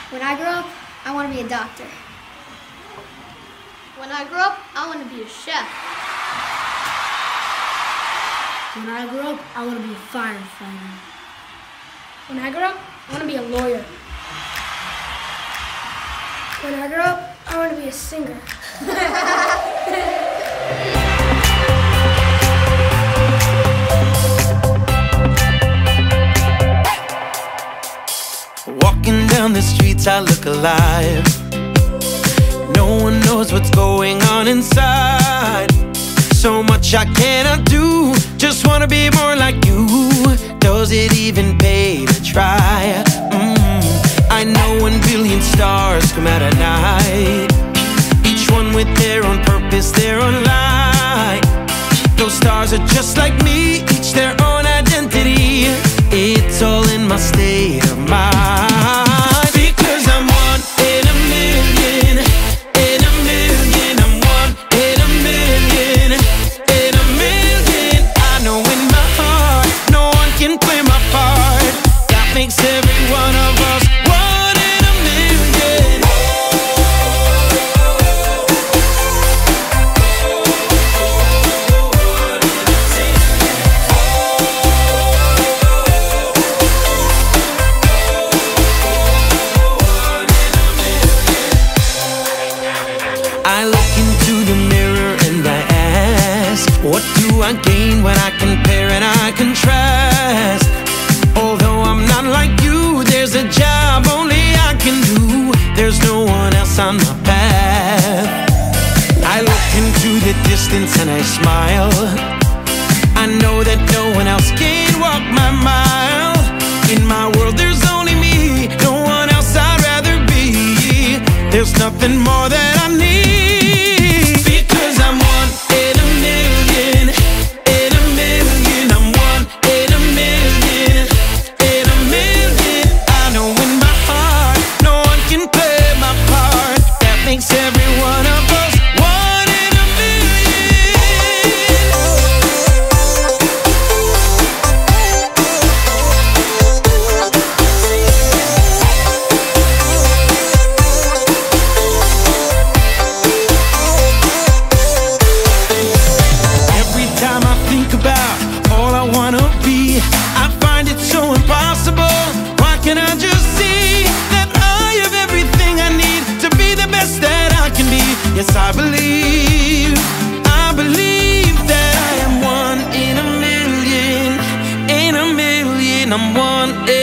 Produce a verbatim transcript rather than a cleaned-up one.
When I grow up, I want to be a doctor. When I grow up, I want to be a chef. When I grow up, I want to be a firefighter. When I grow up, I want to be a lawyer. When I grow up, I want to be a singer. Walking down the streets, I look alive. No one knows what's going on inside. So much I cannot do. Just wanna be more like you. Does it even pay to try? Mm. I know one billion stars come out at night, each one with their own purpose, their own light. Those stars are just like me, each their own identity. It's all in my state of mind. Because I'm one in a million, in a million. I'm one in a million, in a million. I know in my heart, no one can play my part. That makes every one of us one in a million. I look into the mirror and I ask, what do I gain when I compare and I contrast? Although I'm not like you, there's a job only I can do. There's no one else on my path. I look into the distance and I smile. I know that no one else can walk my mile. In my world there's only me, no one else I'd rather be. There's nothing more that I need. Because I'm one in a million, in a million. I'm one in a million, in a million. I know in my heart, no one can play my part. That makes every one of us one in a yes, I believe, I believe that I am one in a million, in a million. I'm one in